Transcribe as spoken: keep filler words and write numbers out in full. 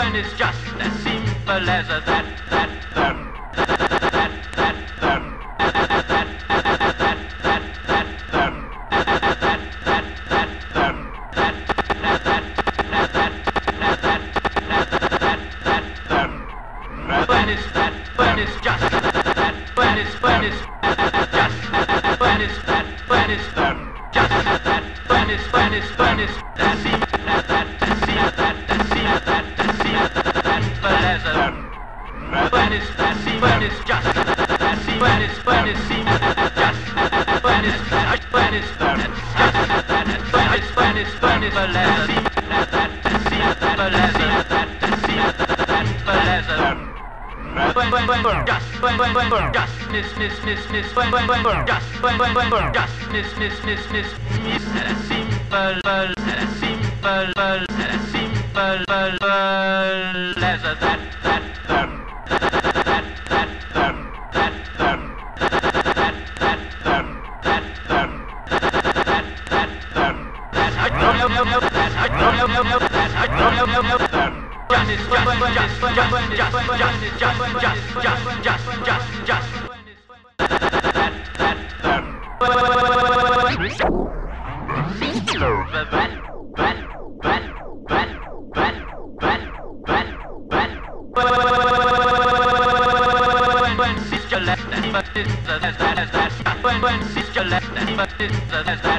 when it's just as simple as a that, that, that, that, that, that, that, when it's that, when it's just that, when it's when it's just when it's that, when it's just that, when it's when it's when it's that see that that that see that that see that that see that simple as a when it's that see when it's just that see when it's when it's see just when it's just when it's just that when it's when it's when it's simple as a that that see that simple as a that that see that simple as a when when when just when when when just miss miss miss miss when when when just when when when just miss miss miss miss miss simple simple simple as a that that that that that that that that that I don't know no no I don't know no no I don't know no no just just just just just just just just just just when when